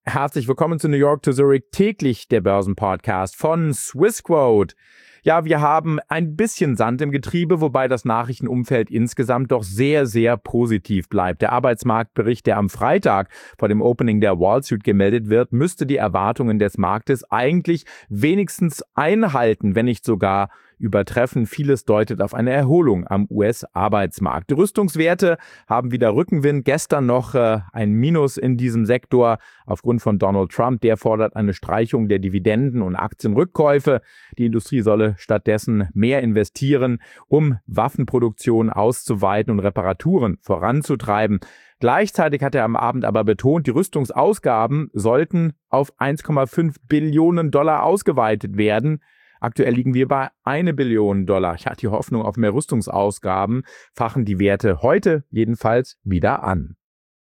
Herzlich willkommen zu New York to Zurich, täglich der Börsenpodcast von Swissquote. Ja, wir haben ein bisschen Sand im Getriebe, wobei das Nachrichtenumfeld insgesamt doch sehr, sehr positiv bleibt. Der Arbeitsmarktbericht, der am Freitag vor dem Opening der Wall Street gemeldet wird, müsste die Erwartungen des Marktes eigentlich wenigstens einhalten, wenn nicht sogar übertreffen. Vieles deutet auf eine Erholung am US-Arbeitsmarkt. Die Rüstungswerte haben wieder Rückenwind. Gestern noch ein Minus in diesem Sektor aufgrund von Donald Trump. Der fordert eine Streichung der Dividenden und Aktienrückkäufe. Die Industrie solle stattdessen mehr investieren, um Waffenproduktion auszuweiten und Reparaturen voranzutreiben. Gleichzeitig hat er am Abend aber betont, die Rüstungsausgaben sollten auf 1,5 Billionen Dollar ausgeweitet werden. Aktuell liegen wir bei 1 Billion Dollar. Ich hatte die Hoffnung auf mehr Rüstungsausgaben, fachen die Werte heute jedenfalls wieder an.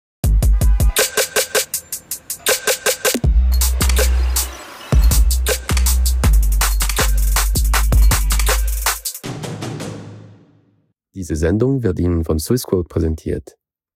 Diese Sendung wird Ihnen von Swissquote präsentiert.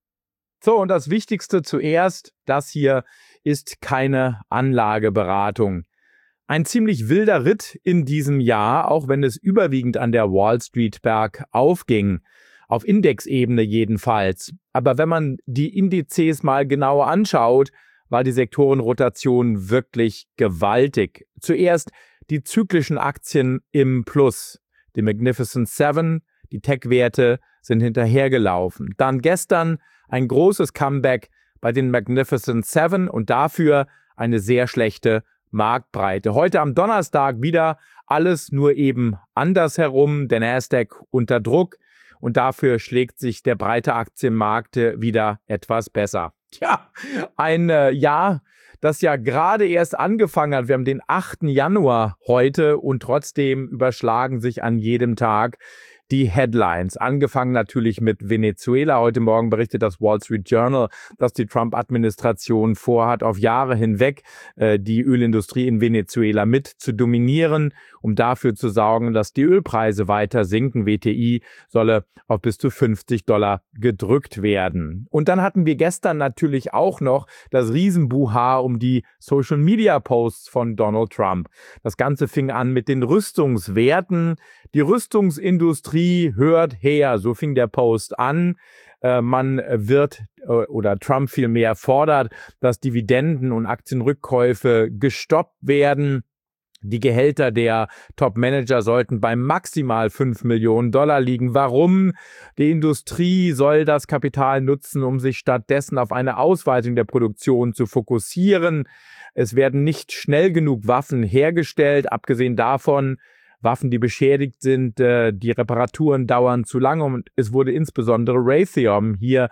So, und das Wichtigste zuerst, das hier ist keine Anlageberatung. Ein ziemlich wilder Ritt in diesem Jahr, auch wenn es überwiegend an der Wall Street bergauf ging. Auf Indexebene jedenfalls. Aber wenn man die Indizes mal genauer anschaut, war die Sektorenrotation wirklich gewaltig. Zuerst die zyklischen Aktien im Plus. Die Magnificent Seven, die Tech-Werte sind hinterhergelaufen. Dann gestern ein großes Comeback bei den Magnificent Seven und dafür eine sehr schlechte Marktbreite. Heute am Donnerstag wieder alles nur eben andersherum, der Nasdaq unter Druck und dafür schlägt sich der breite Aktienmarkt wieder etwas besser. Tja, ein Jahr, das ja gerade erst angefangen hat. Wir haben den 8. Januar heute und trotzdem überschlagen sich an jedem Tag die Headlines. Angefangen natürlich mit Venezuela. Heute Morgen berichtet das Wall Street Journal, dass die Trump-Administration vorhat, auf Jahre hinweg die Ölindustrie in Venezuela mit zu dominieren, um dafür zu sorgen, dass die Ölpreise weiter sinken. WTI solle auf bis zu $50 gedrückt werden. Und dann hatten wir gestern natürlich auch noch das Riesenbuhar um die Social-Media-Posts von Donald Trump. Das Ganze fing an mit den Rüstungswerten. Die Rüstungsindustrie hört her, so fing der Post an. Man wird, oder Trump vielmehr fordert, dass Dividenden und Aktienrückkäufe gestoppt werden. Die Gehälter der Top-Manager sollten bei maximal 5 Millionen Dollar liegen. Warum? Die Industrie soll das Kapital nutzen, um sich stattdessen auf eine Ausweitung der Produktion zu fokussieren. Es werden nicht schnell genug Waffen hergestellt, abgesehen davon, Waffen, die beschädigt sind, die Reparaturen dauern zu lange und es wurde insbesondere Raytheon hier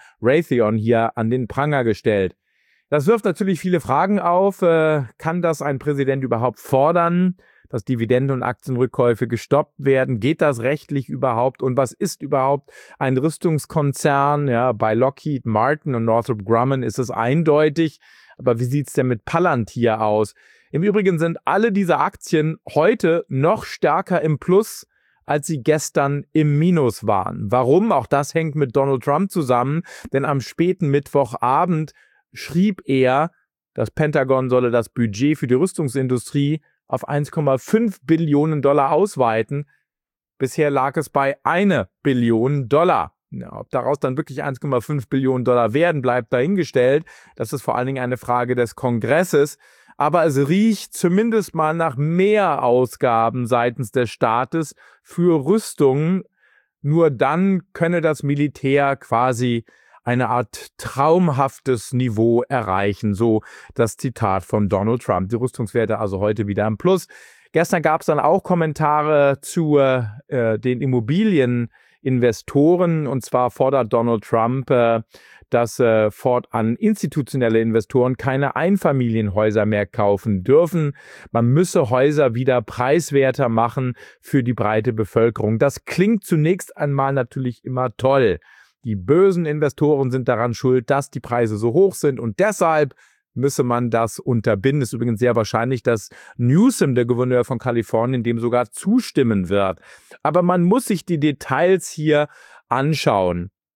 an den Pranger gestellt. Das wirft natürlich viele Fragen auf. Kann das ein Präsident überhaupt fordern, dass Dividenden und Aktienrückkäufe gestoppt werden? Geht das rechtlich überhaupt? Und was ist überhaupt ein Rüstungskonzern? Ja, bei Lockheed Martin und Northrop Grumman ist es eindeutig. Aber wie sieht's denn mit Palantir aus? Im Übrigen sind alle diese Aktien heute noch stärker im Plus, als sie gestern im Minus waren. Warum? Auch das hängt mit Donald Trump zusammen, denn am späten Mittwochabend schrieb er, das Pentagon solle das Budget für die Rüstungsindustrie auf 1,5 Billionen Dollar ausweiten. Bisher lag es bei 1 Billion Dollar. Ja, ob daraus dann wirklich 1,5 Billionen Dollar werden, bleibt dahingestellt. Das ist vor allen Dingen eine Frage des Kongresses. Aber es riecht zumindest mal nach mehr Ausgaben seitens des Staates für Rüstungen. Nur dann könne das Militär quasi eine Art traumhaftes Niveau erreichen. So das Zitat von Donald Trump. Die Rüstungswerte also heute wieder im Plus. Gestern gab es dann auch Kommentare zu den Immobilieninvestoren. Und zwar fordert Donald Trump, dass fortan institutionelle Investoren keine Einfamilienhäuser mehr kaufen dürfen. Man müsse Häuser wieder preiswerter machen für die breite Bevölkerung. Das klingt zunächst einmal natürlich immer toll. Die bösen Investoren sind daran schuld, dass die Preise so hoch sind und deshalb müsse man das unterbinden. Es ist übrigens sehr wahrscheinlich, dass Newsom, der Gouverneur von Kalifornien, dem sogar zustimmen wird. Aber man muss sich die Details hier anschauen.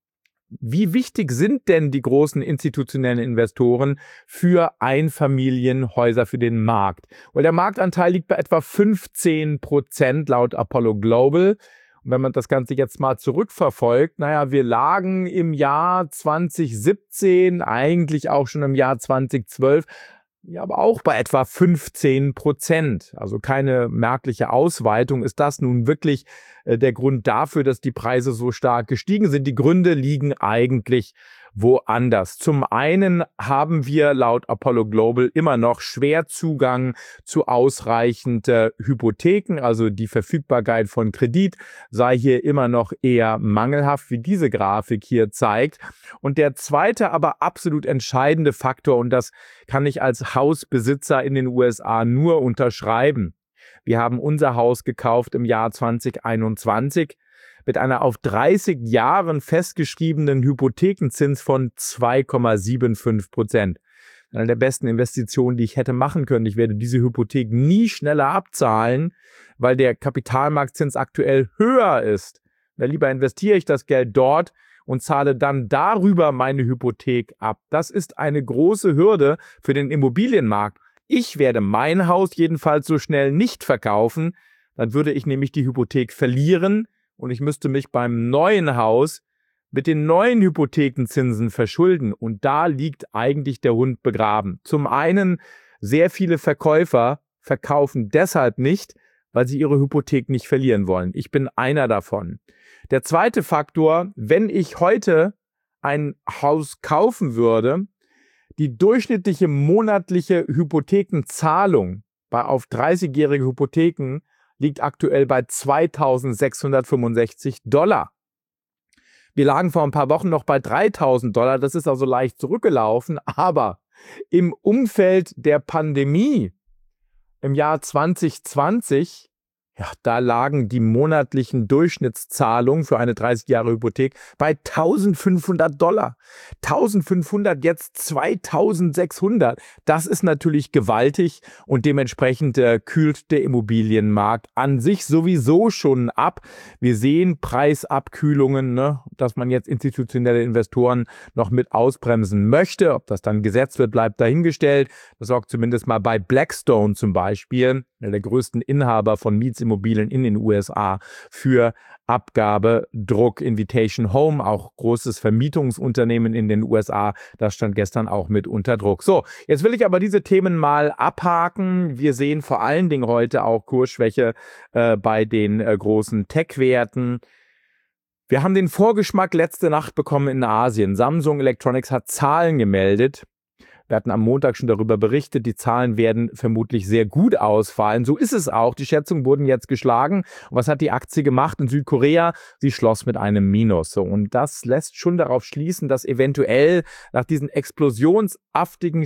wie wichtig sind denn die großen institutionellen Investoren für Einfamilienhäuser für den Markt? Weil der Marktanteil liegt bei etwa 15% laut Apollo Global. Und wenn man das Ganze jetzt mal zurückverfolgt, wir lagen im Jahr 2017, eigentlich auch schon im Jahr 2012, ja, aber auch bei etwa 15%. Also keine merkliche Ausweitung. Ist das nun wirklich der Grund dafür, dass die Preise so stark gestiegen sind? Die Gründe liegen eigentlich woanders. Zum einen haben wir laut Apollo Global immer noch schwer Zugang zu ausreichend Hypotheken, also die Verfügbarkeit von Kredit sei hier immer noch eher mangelhaft, wie diese Grafik hier zeigt. Und der zweite, aber absolut entscheidende Faktor, und das kann ich als Hausbesitzer in den USA nur unterschreiben. Wir haben unser Haus gekauft im Jahr 2021 mit einer auf 30 Jahren festgeschriebenen Hypothekenzins von 2,75%. Eine der besten Investitionen, die ich hätte machen können. Ich werde diese Hypothek nie schneller abzahlen, weil der Kapitalmarktzins aktuell höher ist. Lieber investiere ich das Geld dort und zahle dann darüber meine Hypothek ab. Das ist eine große Hürde für den Immobilienmarkt. Ich werde mein Haus jedenfalls so schnell nicht verkaufen. Dann würde ich nämlich die Hypothek verlieren und ich müsste mich beim neuen Haus mit den neuen Hypothekenzinsen verschulden. Und da liegt eigentlich der Hund begraben. Zum einen, sehr viele Verkäufer verkaufen deshalb nicht, weil sie ihre Hypothek nicht verlieren wollen. Ich bin einer davon. Der zweite Faktor, wenn ich heute ein Haus kaufen würde, die durchschnittliche monatliche Hypothekenzahlung auf 30-jährige Hypotheken liegt aktuell bei $2.665. Wir lagen vor ein paar Wochen noch bei $3.000. Das ist also leicht zurückgelaufen. Aber im Umfeld der Pandemie im Jahr 2020, da lagen die monatlichen Durchschnittszahlungen für eine 30 Jahre Hypothek bei $1.500. 1.500, jetzt 2.600. Das ist natürlich gewaltig und dementsprechend kühlt der Immobilienmarkt an sich sowieso schon ab. Wir sehen Preisabkühlungen, dass man jetzt institutionelle Investoren noch mit ausbremsen möchte. Ob das dann gesetzt wird, bleibt dahingestellt. Das sorgt zumindest mal bei Blackstone zum Beispiel, der größten Inhaber von Mietsimmobilien in den USA, für Abgabedruck. Invitation Home, auch großes Vermietungsunternehmen in den USA, das stand gestern auch mit unter Druck. So, jetzt will ich aber diese Themen mal abhaken. Wir sehen vor allen Dingen heute auch Kursschwäche bei den großen Tech-Werten. Wir haben den Vorgeschmack letzte Nacht bekommen in Asien. Samsung Electronics hat Zahlen gemeldet. Wir hatten am Montag schon darüber berichtet, die Zahlen werden vermutlich sehr gut ausfallen. So ist es auch. Die Schätzungen wurden jetzt geschlagen. Und was hat die Aktie gemacht in Südkorea? Sie schloss mit einem Minus. Und das lässt schon darauf schließen, dass eventuell nach diesen explosionshaftigen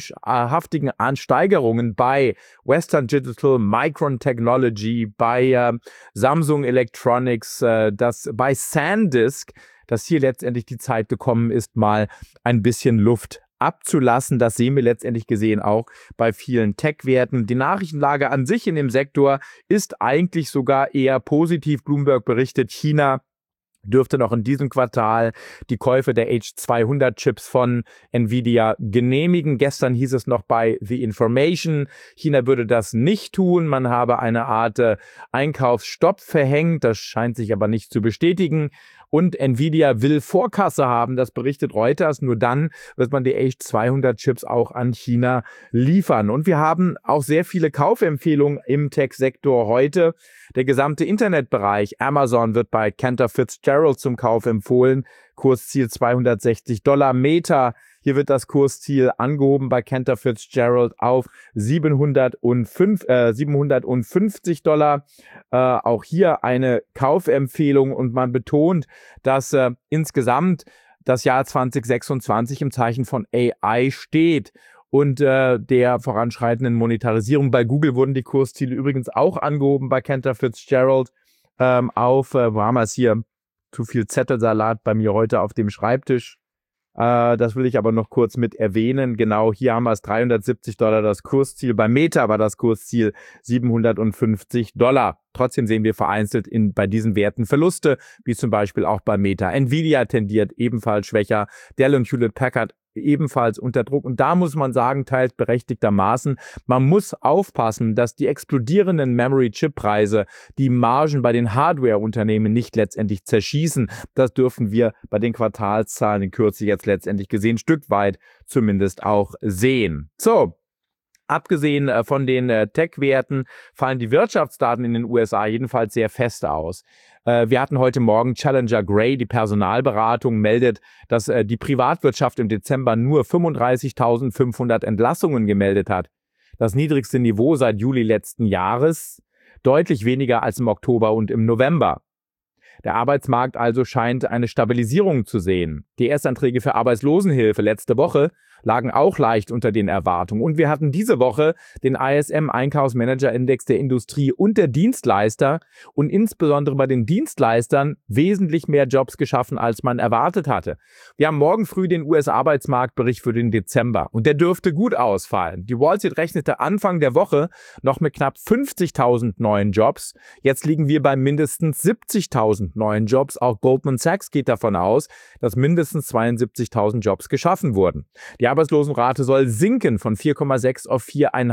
Ansteigerungen bei Western Digital, Micron Technology, bei Samsung Electronics, bei SanDisk, dass hier letztendlich die Zeit gekommen ist, mal ein bisschen Luft abzulassen. Das sehen wir letztendlich gesehen auch bei vielen Tech-Werten. Die Nachrichtenlage an sich in dem Sektor ist eigentlich sogar eher positiv. Bloomberg berichtet, China dürfte noch in diesem Quartal die Käufe der H200-Chips von Nvidia genehmigen. Gestern hieß es noch bei The Information, China würde das nicht tun. Man habe eine Art Einkaufsstopp verhängt. Das scheint sich aber nicht zu bestätigen. Und Nvidia will Vorkasse haben, das berichtet Reuters. Nur dann wird man die H200-Chips auch an China liefern. Und wir haben auch sehr viele Kaufempfehlungen im Tech-Sektor heute. Der gesamte Internetbereich, Amazon wird bei Cantor Fitzgerald zum Kauf empfohlen. Kursziel $260. Meta, hier wird das Kursziel angehoben bei Cantor Fitzgerald auf $750. Auch hier eine Kaufempfehlung und man betont, dass insgesamt das Jahr 2026 im Zeichen von AI steht und der voranschreitenden Monetarisierung. Bei Google wurden die Kursziele übrigens auch angehoben bei Cantor Fitzgerald wo haben wir es hier? Zu viel Zettelsalat bei mir heute auf dem Schreibtisch. Das will ich aber noch kurz mit erwähnen. Genau, hier haben wir es, $370 das Kursziel. Bei Meta war das Kursziel $750. Trotzdem sehen wir vereinzelt bei diesen Werten Verluste, wie zum Beispiel auch bei Meta. Nvidia tendiert ebenfalls schwächer. Dell und Hewlett-Packard ebenfalls unter Druck. Und da muss man sagen, teils berechtigtermaßen, man muss aufpassen, dass die explodierenden Memory-Chip-Preise die Margen bei den Hardware-Unternehmen nicht letztendlich zerschießen. Das dürfen wir bei den Quartalszahlen in Kürze jetzt letztendlich gesehen, ein Stück weit zumindest auch sehen. So. Abgesehen von den Tech-Werten fallen die Wirtschaftsdaten in den USA jedenfalls sehr fest aus. Wir hatten heute Morgen Challenger Gray, die Personalberatung, meldet, dass die Privatwirtschaft im Dezember nur 35.500 Entlassungen gemeldet hat. Das niedrigste Niveau seit Juli letzten Jahres, deutlich weniger als im Oktober und im November. Der Arbeitsmarkt also scheint eine Stabilisierung zu sehen. Die Erstanträge für Arbeitslosenhilfe letzte Woche lagen auch leicht unter den Erwartungen. Und wir hatten diese Woche den ISM-Einkaufsmanager-Index der Industrie und der Dienstleister und insbesondere bei den Dienstleistern wesentlich mehr Jobs geschaffen, als man erwartet hatte. Wir haben morgen früh den US-Arbeitsmarktbericht für den Dezember und der dürfte gut ausfallen. Die Wall Street rechnete Anfang der Woche noch mit knapp 50.000 neuen Jobs. Jetzt liegen wir bei mindestens 70.000 neuen Jobs. Auch Goldman Sachs geht davon aus, dass mindestens 72.000 Jobs geschaffen wurden. Die Arbeitslosenrate soll sinken von 4,6 auf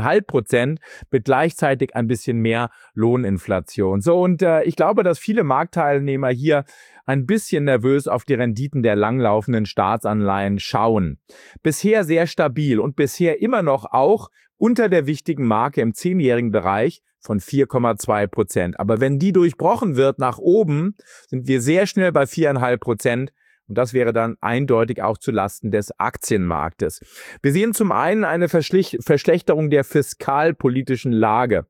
4,5% mit gleichzeitig ein bisschen mehr Lohninflation. So, und ich glaube, dass viele Marktteilnehmer hier ein bisschen nervös auf die Renditen der langlaufenden Staatsanleihen schauen. Bisher sehr stabil und bisher immer noch auch unter der wichtigen Marke im 10-jährigen Bereich von 4,2%. Aber wenn die durchbrochen wird nach oben, sind wir sehr schnell bei 4,5%. Und das wäre dann eindeutig auch zulasten des Aktienmarktes. Wir sehen zum einen eine Verschlechterung der fiskalpolitischen Lage.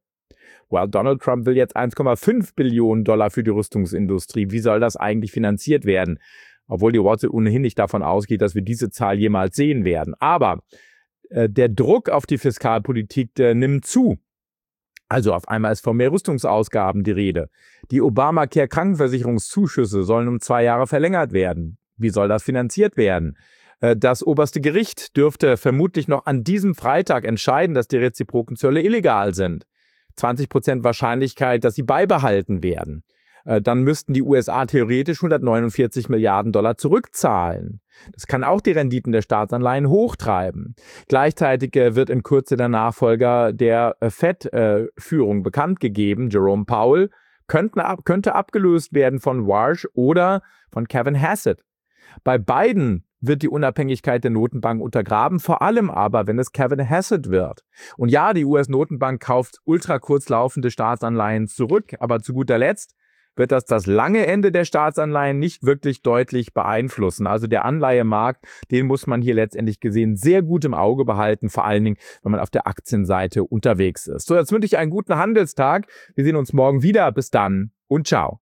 Donald Trump will jetzt $1,5 Billionen für die Rüstungsindustrie. Wie soll das eigentlich finanziert werden? Obwohl die Wall Street ohnehin nicht davon ausgeht, dass wir diese Zahl jemals sehen werden. Aber der Druck auf die Fiskalpolitik nimmt zu. Also auf einmal ist von mehr Rüstungsausgaben die Rede. Die Obamacare-Krankenversicherungszuschüsse sollen um 2 Jahre verlängert werden. Wie soll das finanziert werden? Das oberste Gericht dürfte vermutlich noch an diesem Freitag entscheiden, dass die reziproken Zölle illegal sind. 20% Wahrscheinlichkeit, dass sie beibehalten werden. Dann müssten die USA theoretisch $149 Milliarden zurückzahlen. Das kann auch die Renditen der Staatsanleihen hochtreiben. Gleichzeitig wird in Kürze der Nachfolger der Fed-Führung bekannt gegeben. Jerome Powell könnte abgelöst werden von Warsh oder von Kevin Hassett. Bei beiden wird die Unabhängigkeit der Notenbank untergraben, vor allem aber, wenn es Kevin Hassett wird. Und ja, die US-Notenbank kauft ultrakurzlaufende Staatsanleihen zurück, aber zu guter Letzt wird das lange Ende der Staatsanleihen nicht wirklich deutlich beeinflussen. Also der Anleihemarkt, den muss man hier letztendlich gesehen sehr gut im Auge behalten, vor allen Dingen, wenn man auf der Aktienseite unterwegs ist. So, jetzt wünsche ich einen guten Handelstag. Wir sehen uns morgen wieder. Bis dann und ciao.